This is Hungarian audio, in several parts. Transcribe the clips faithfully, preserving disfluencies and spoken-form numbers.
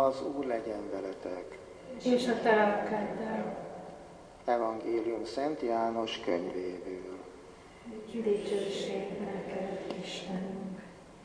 Az Úr legyen veletek. És a te lelkeddel. Evangélium Szent János könyvéből. Dicsőség neked, Istenünk.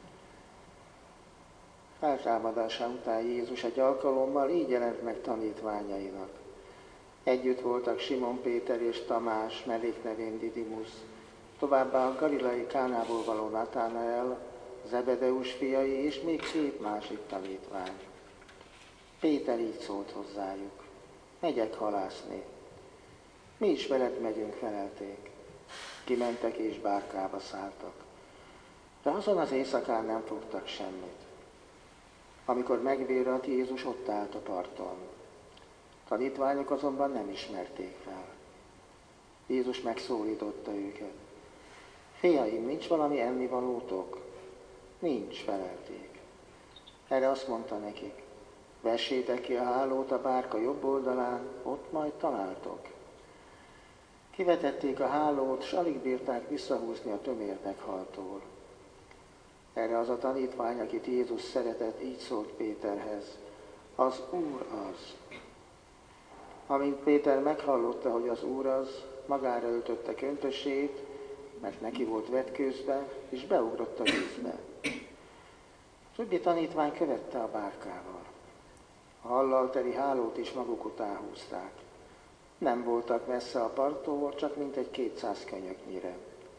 Feltámadása után Jézus egy alkalommal így jelent meg tanítványainak. Együtt voltak Simon Péter és Tamás, melléknevén Didimus, továbbá a galilai Kánából való Natánael, Zebedeus fiai és még két másik tanítvány. Péter így szólt hozzájuk: megyek halászni. Mi is veled megyünk, felelték. Kimentek és bárkába szálltak. De azon az éjszakán nem fogtak semmit. Amikor megvérelt, Jézus ott állt a parton. Tanítványok azonban nem ismerték fel. Jézus megszólította őket: fiaim, nincs valami ennivalótok? Nincs, felelték. Erre azt mondta nekik: vessétek ki a hálót a bárka jobb oldalán, ott majd találtok. Kivetették a hálót, s alig bírták visszahúzni a tömérnek haltól. Erre az a tanítvány, akit Jézus szeretett, így szólt Péterhez: az Úr az. Amint Péter meghallotta, hogy az Úr az, magára öltötte köntösét, mert neki volt vetkőzve, és beugrott a vízbe. Többi tanítvány követte a bárkával. A hallal teli hálót is maguk után húzták. Nem voltak messze a parttól, csak mintegy kétszáz könyöknyire.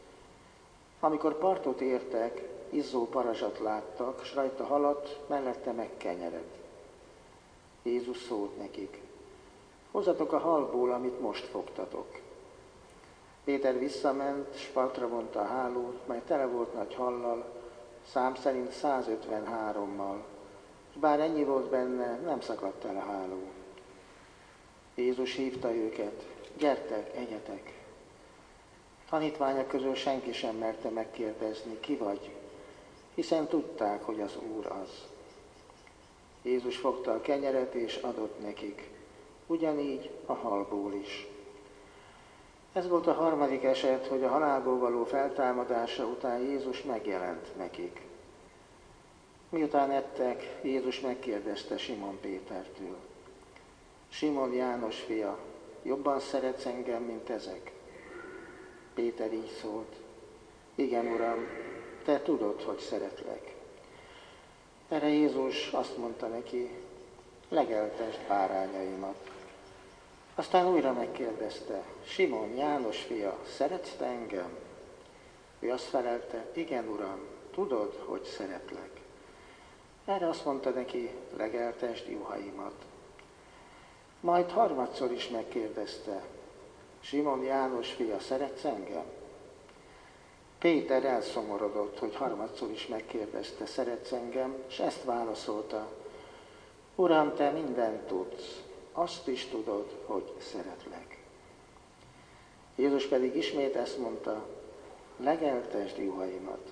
Amikor partot értek, izzó parazsat láttak, s rajta halat, mellette meg kenyeret. Jézus szólt nekik: hozzatok a halból, amit most fogtatok. Péter visszament, s partra vonta a hálót, mely tele volt nagy hallal, szám szerint százötvenhárommal, és bár ennyi volt benne, nem szakadt el a háló. Jézus hívta őket: gyertek, egyetek. Tanítványok közül senki sem merte megkérdezni: ki vagy, hiszen tudták, hogy az Úr az. Jézus fogta a kenyeret és adott nekik, ugyanígy a halból is. Ez volt a harmadik eset, hogy a halálból való feltámadása után Jézus megjelent nekik. Miután ettek, Jézus megkérdezte Simon Pétertől: Simon, János fia, jobban szeretsz engem, mint ezek? Péter így szólt: igen, Uram, te tudod, hogy szeretlek. Erre Jézus azt mondta neki: legeltesd bárányaimat. Aztán újra megkérdezte: Simon, János fia, szeretsz te engem? Ő azt felelte: igen, Uram, tudod, hogy szeretlek. Erre azt mondta neki: legeltesd juhaimat. Majd harmadszor is megkérdezte: Simon, János fia, szeretsz engem? Péter elszomorodott, hogy harmadszor is megkérdezte: szeretsz engem? És ezt válaszolta: Uram, te mindent tudsz, azt is tudod, hogy szeretlek. Jézus pedig ismét ezt mondta: legeltesd juhaimat.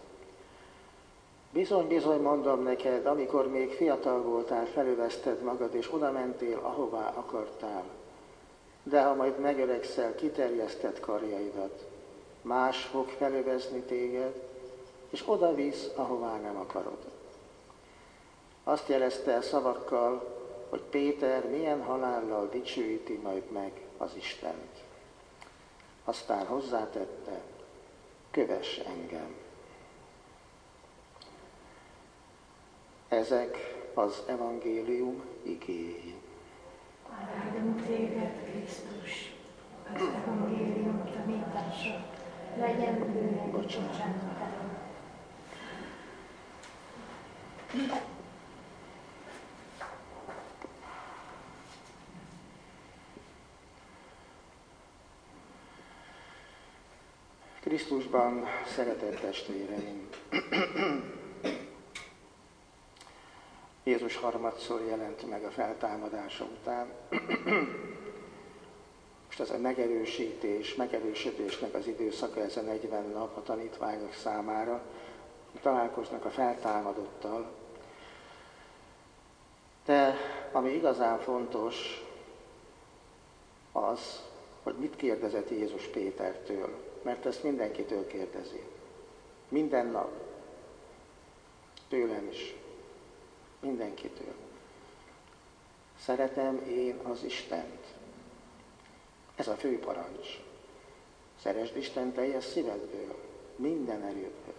Bizony, bizony mondom neked, amikor még fiatal voltál, felöveszted magad, és oda mentél, ahová akartál. De ha majd megöregszel, kiterjeszted karjaidat, más fog felövezni téged, és oda visz, ahová nem akarod. Azt jelezte el szavakkal, hogy Péter milyen halállal dicsőíti majd meg az Istent. Aztán hozzátette: kövess engem. Ezek az evangélium igéi. Áldunk téged, Krisztus, az evangélium tanítása legyen bőven bocsánatod. Krisztusban szeretett testvéreim! Jézus harmadszor jelent meg a feltámadása után. Most ez a megerősítés, megerősödésnek az időszaka, ez a negyven nap a tanítványok számára. Találkoznak a feltámadottal. De ami igazán fontos, az, hogy mit kérdezett Jézus Pétertől, mert ezt mindenkitől kérdezi. Minden nap. Tőlem is. Mindenkitől. Szeretem én az Istent. Ez a fő parancs. Szeresd Isten teljes szívedből, minden erődből.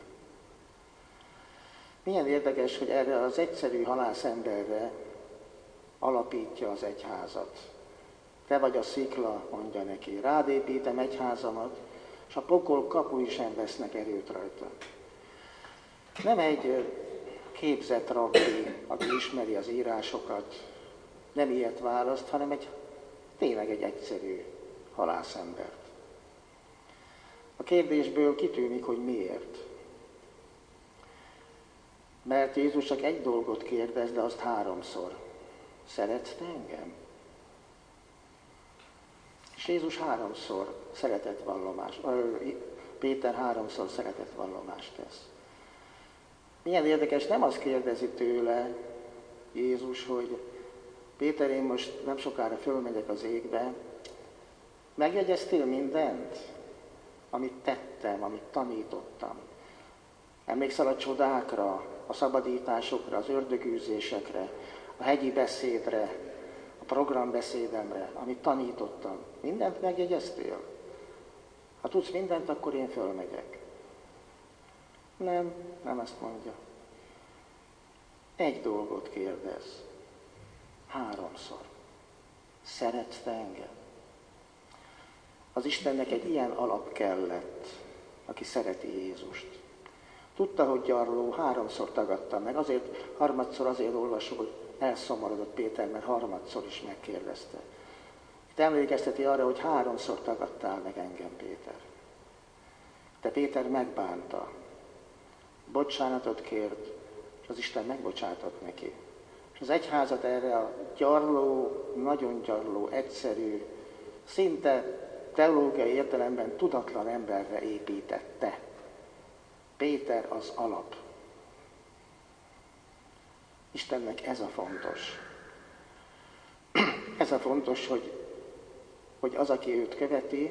Milyen érdekes, hogy erre az egyszerű halászemberre alapítja az egyházat. Te vagy a szikla, mondja neki, rád építem egyházamat, és a pokol kapui sem vesznek erőt rajta. Nem egy képzett rabbi, aki ismeri az írásokat, nem ilyet választ, hanem egy tényleg egy egyszerű halászembert. A kérdésből kitűnik, hogy miért. Mert Jézus csak egy dolgot kérdez, de azt háromszor. Szeretsz te engem? És Jézus háromszor szeretetvallomást, Péter háromszor szeretetvallomást tesz. Milyen érdekes, nem azt kérdezi tőle Jézus, hogy Péter, én most nem sokára fölmegyek az égbe, megjegyeztél mindent, amit tettem, amit tanítottam? Emlékszel a csodákra, a szabadításokra, az ördögűzésekre, a hegyi beszédre, a programbeszédemre, amit tanítottam? Mindent megjegyeztél? Ha tudsz mindent, akkor én fölmegyek. Nem, nem ezt mondja. Egy dolgot kérdez. Háromszor. Szeretsz te engem? Az Istennek egy ilyen alap kellett, aki szereti Jézust. Tudta, hogy gyarló, háromszor tagadta meg. Azért, harmadszor azért olvasok, hogy elszomorodott Péter, mert harmadszor is megkérdezte. Itt emlékezteti arra, hogy háromszor tagadtál meg engem, Péter. De Péter megbánta. Bocsánatot kért, és az Isten megbocsátott neki. És az egyházat erre a gyarló, nagyon gyarló, egyszerű, szinte teológiai értelemben tudatlan emberre építette. Péter az alap. Istennek ez a fontos. Ez a fontos, hogy, hogy az, aki őt követi,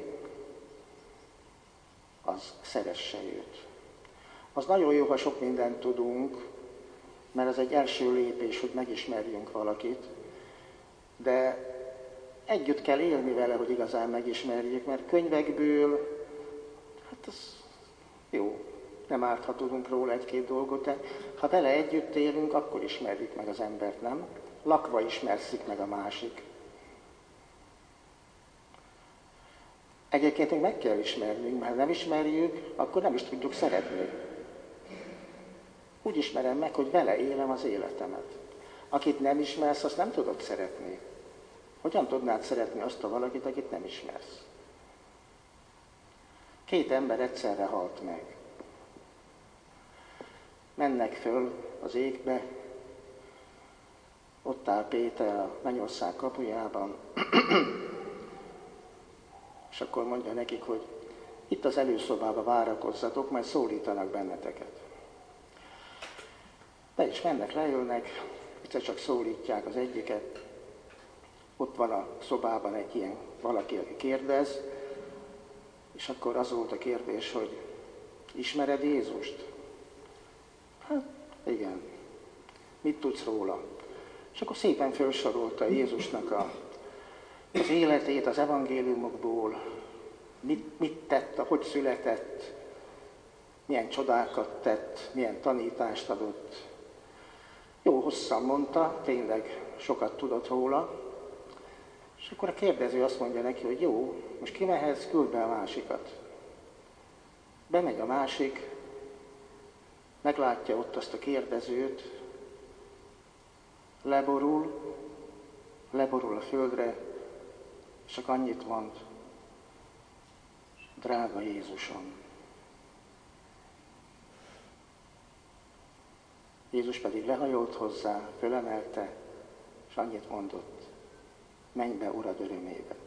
az szeresse őt. Az nagyon jó, ha sok mindent tudunk, mert az egy első lépés, hogy megismerjünk valakit, de együtt kell élni vele, hogy igazán megismerjük, mert könyvekből, hát az jó, nem árt, ha tudunk róla egy-két dolgot, de ha vele együtt élünk, akkor ismerjük meg az embert, nem? Lakva ismerszik meg a másik. Egyébként még meg kell ismernünk, mert ha nem ismerjük, akkor nem is tudjuk szeretni. Úgy ismerem meg, hogy vele élem az életemet. Akit nem ismersz, azt nem tudod szeretni. Hogyan tudnád szeretni azt a valakit, akit nem ismersz? Két ember egyszerre halt meg. Mennek föl az égbe, ott áll Péter a mennyország kapujában, és akkor mondja nekik, hogy itt az előszobába várakozzatok, majd szólítanak benneteket. Be is mennek, leülnek, egyszer csak szólítják az egyiket, ott van a szobában egy ilyen valaki, aki kérdez, és akkor az volt a kérdés, hogy ismered Jézust? Hát igen. Mit tudsz róla? És akkor szépen felsorolta Jézusnak a, az életét az evangéliumokból, mit, mit tett, hogy született, milyen csodákat tett, milyen tanítást adott. Jó hosszan mondta, tényleg sokat tudott róla, és akkor a kérdező azt mondja neki, hogy jó, most kimehetsz, küld be a másikat. Bemegy a másik, meglátja ott azt a kérdezőt, leborul, leborul a földre, és csak annyit mond, drága Jézusom. Jézus pedig lehajolt hozzá, fölemelte, és annyit mondott, menj be, Urad örömébe.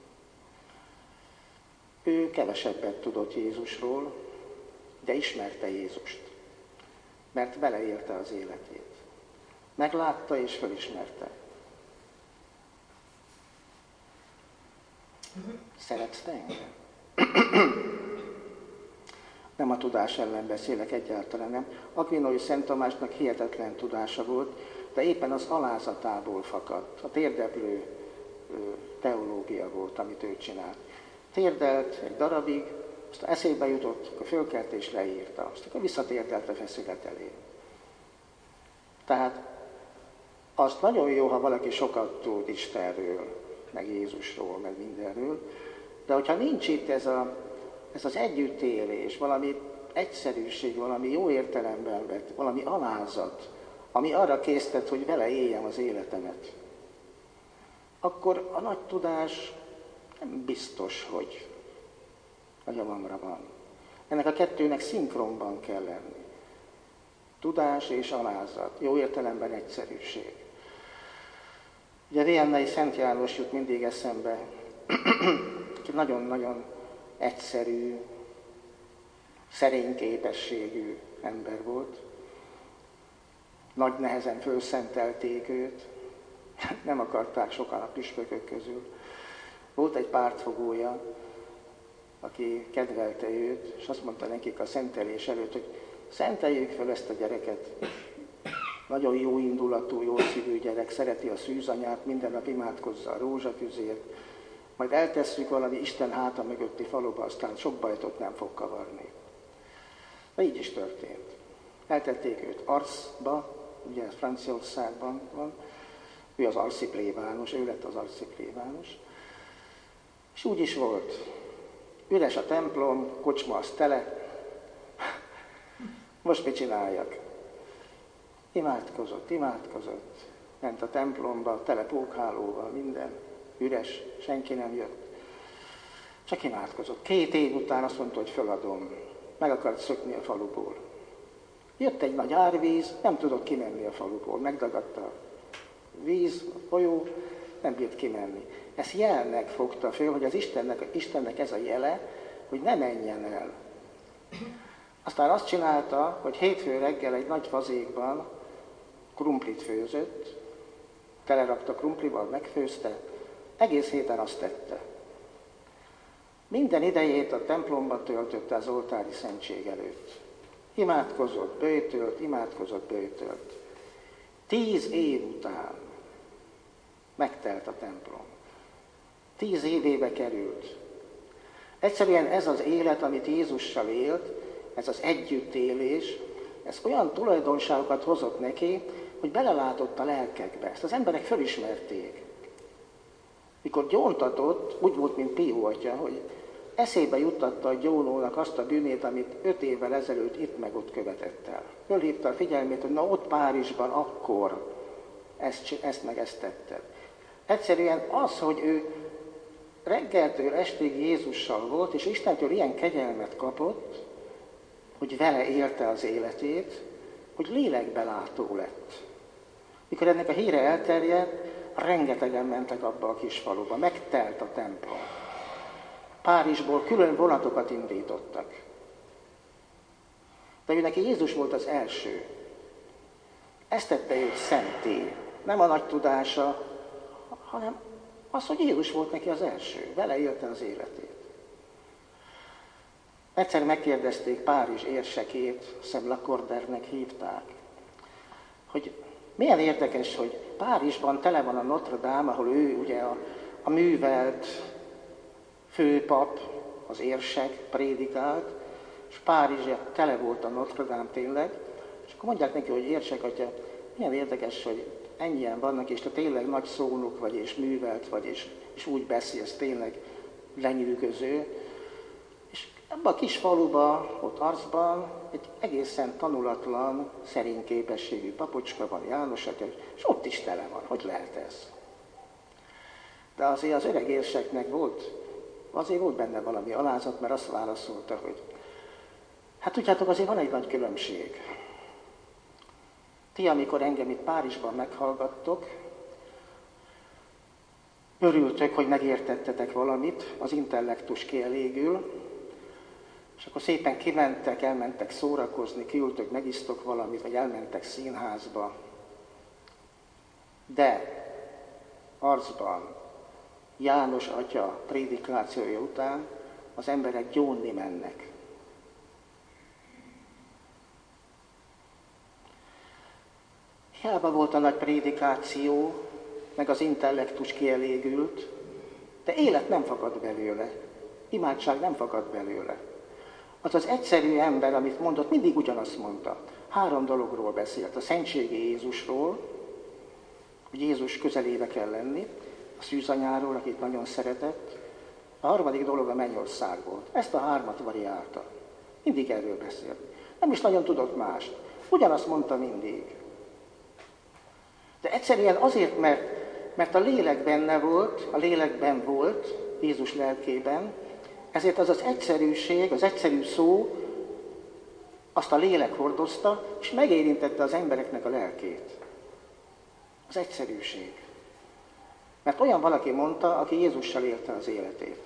Ő kevesebbet tudott Jézusról, de ismerte Jézust, mert vele élte az életét. Meglátta és felismerte. Szeretsz te engem? Nem a tudás ellen beszélek, egyáltalán nem. Akvinói Szent Tamásnak hihetetlen tudása volt, de éppen az alázatából fakadt, a térdeplő teológia volt, amit ő csinált. Térdelt egy darabig, azt eszébe jutott, akkor fölkelt és leírta, azt akkor visszatérdelt a feszület elé. Tehát azt nagyon jó, ha valaki sokat tud Istenről, meg Jézusról, meg mindenről, de hogyha nincs itt ez, a, ez az együttélés, valami egyszerűség, valami jó értelemben vett, valami alázat, ami arra késztet, hogy vele éljem az életemet, akkor a nagy tudás nem biztos, hogy a javamra van. Ennek a kettőnek szinkronban kell lenni. Tudás és alázat, jó értelemben egyszerűség. Ugye Viannai Szent János jut mindig eszembe, aki nagyon-nagyon egyszerű, szerény képességű ember volt. Nagy nehezen fölszentelték őt, nem akarták sokan a püspökök közül. Volt egy pártfogója, aki kedvelte őt, és azt mondta nekik a szentelés előtt, hogy szenteljék fel ezt a gyereket. Nagyon jó indulatú, jó szívű gyerek, szereti a szűzanyát, minden nap imádkozza a rózsatűzért, majd eltesszük valami Isten háta mögötti faluba, aztán sok bajt ott nem fog kavarni. De így is történt. Eltették őt Arsba, ugye ez Franciaországban van, ő az arszi plébános, ő lett az arszi plébános, és úgy is volt. Üres a templom, kocsma az tele. Most mit csináljak? Imádkozott, imádkozott. Ment a templomba, tele pókhálóval, minden. Üres, senki nem jött. Csak imádkozott. Két év után azt mondta, hogy föladom. Meg akart szökni a faluból. Jött egy nagy árvíz, nem tudott kimenni a faluból. Megdagadta a víz, a folyó, nem bírt kimenni. Ezt jelnek fogta föl, hogy az Istennek, Istennek ez a jele, hogy ne menjen el. Aztán azt csinálta, hogy hétfő reggel egy nagy vazékban krumplit főzött, telerakta krumplival, megfőzte, egész héten azt tette. Minden idejét a templomba töltötte az oltári szentség előtt. Imádkozott, böjtölt, imádkozott, böjtölt. Tíz év után megtelt a templom. Tíz évébe került. Egyszerűen ez az élet, amit Jézussal élt, ez az együttélés, ez olyan tulajdonságokat hozott neki, hogy belelátott a lelkekbe. Ezt az emberek fölismerték. Mikor gyóntatott, úgy volt, mint Pió atya, hogy eszébe juttatta a gyónónak azt a bűnét, amit öt évvel ezelőtt itt meg ott követett el. Fölhívta a figyelmét, hogy na ott Párizsban akkor ezt, ezt meg ezt tetted. Egyszerűen az, hogy ő reggeltől estig Jézussal volt, és Istentől ilyen kegyelmet kapott, hogy vele élte az életét, hogy lélekbelátó lett. Mikor ennek a híre elterjedt, rengetegen mentek abba a kis faluba, megtelt a templom. Párizsból külön vonatokat indítottak. De ő neki Jézus volt az első. Ezt tette őt szenté. Nem a nagy tudása, hanem az, hogy Jézus volt neki az első. Vele élte az életét. Egyszer megkérdezték Párizs érsekét, Szem Lacordaire-nek hívták, hogy milyen érdekes, hogy Párizsban tele van a Notre Dame, ahol ő ugye a, a művelt főpap, az érsek prédikált, és Párizs tele volt a Notre Dame tényleg, és akkor mondják neki, hogy érsek atya, milyen érdekes, hogy ennyien vannak, és te tényleg nagy szónok vagy, és művelt vagy, és, és úgy beszélsz, tényleg lenyűgöző. És ebben a kis faluban, ott Arsban egy egészen tanulatlan, szerény képességű papocska van, János atya, és ott is tele van. Hogy lehet ez? De azért az öreg érseknek volt, azért volt benne valami alázat, mert azt válaszolta, hogy hát tudjátok, azért van egy nagy különbség. Ti, amikor engem itt Párizsban meghallgattok, örültök, hogy megértettetek valamit, az intellektus kielégül, és akkor szépen kimentek, elmentek szórakozni, kiültök, megisztok valamit, vagy elmentek színházba. De Arsban, János atya prédikációja után az emberek gyónni mennek. Hiába volt a nagy prédikáció, meg az intellektus kielégült, de élet nem fakad belőle, imádság nem fakad belőle. Az az egyszerű ember, amit mondott, mindig ugyanazt mondta. Három dologról beszélt. A szentségi Jézusról, hogy Jézus közelébe kell lenni, a szűzanyáról, akit nagyon szeretett. A harmadik dolog a mennyország volt. Ezt a hármat variálta. Mindig erről beszélt. Nem is nagyon tudott mást. Ugyanazt mondta mindig. De egyszerűen azért, mert, mert a lélek benne volt, a lélekben volt, Jézus lelkében, ezért az az egyszerűség, az egyszerű szó, azt a lélek hordozta, és megérintette az embereknek a lelkét. Az egyszerűség. Mert olyan valaki mondta, aki Jézussal élte az életét.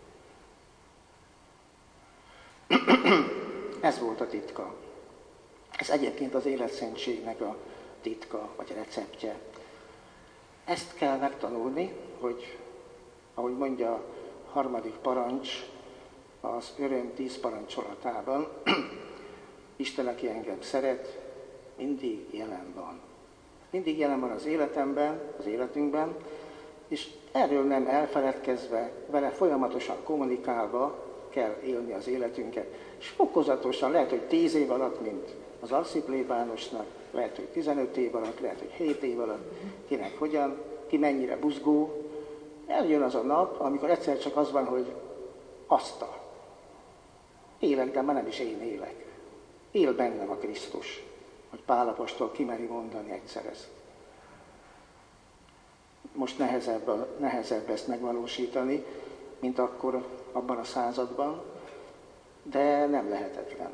Ez volt a titka. Ez egyébként az életszentségnek a titka, vagy receptje. Ezt kell megtanulni, hogy, ahogy mondja a harmadik parancs, az öröm tíz parancsolatában, Isten, aki engem szeret, mindig jelen van. Mindig jelen van az életemben, az életünkben, és erről nem elfeledkezve, vele folyamatosan kommunikálva kell élni az életünket. És fokozatosan, lehet, hogy tíz év alatt, mint az alszi plébánosnak, lehet, hogy tizenöt év alatt, lehet, hogy hét év alatt, kinek hogyan, ki mennyire buzgó. Eljön az a nap, amikor egyszer csak az van, hogy asztal. Élek, de már nem is én élek. Él bennem a Krisztus, hogy Pál apostol kimeri mondani egyszer ezt. Most nehezebb, nehezebb ezt megvalósítani, mint akkor abban a században, de nem lehetetlen.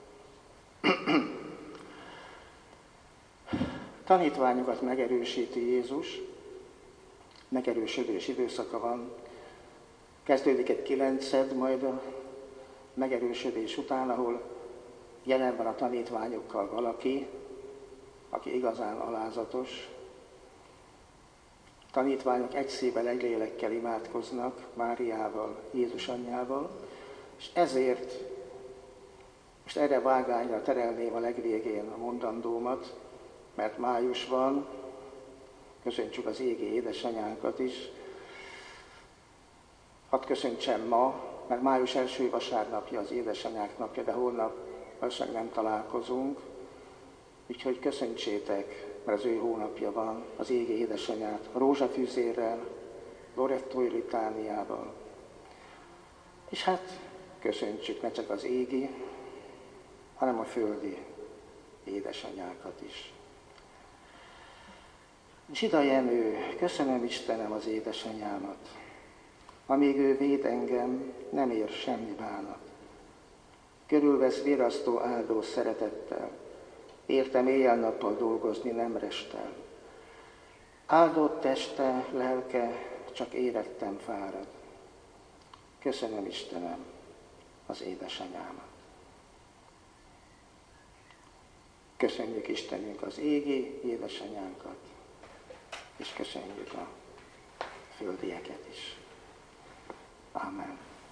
Tanítványokat megerősíti Jézus, megerősödés időszaka van. Kezdődik egy kilenced, majd a megerősödés után, ahol jelen van a tanítványokkal valaki, aki igazán alázatos. A tanítványok egy szívvel, egy lélekkel imádkoznak Máriával, Jézus anyjával, és ezért most erre vágányra terelném a legvégén a mondandómat, mert május van, köszöntsük az égi édesanyánkat is. Hadd köszöntsem ma, mert május első vasárnapja az édesanyák napja, de holnap valószínűleg nem találkozunk. Úgyhogy köszöntsétek, mert az ő hónapja van, az égi édesanyát, a rózsafűzérrel, Lorettói litániával. És hát köszöntsük ne csak az égi, hanem a földi édesanyákat is. Zsida Jenő, köszönöm Istenem az édesanyámat. Amíg ő véd engem, nem ér semmi bánat. Körülvesz virasztó áldó szeretettel, értem éjjel-nappal dolgozni nem restel. Áldott teste, lelke, csak érettem fárad. Köszönöm Istenem az édesanyámat. Köszönjük Istenünk az égi édesanyánkat, és köszönjük a földieket is. Amen.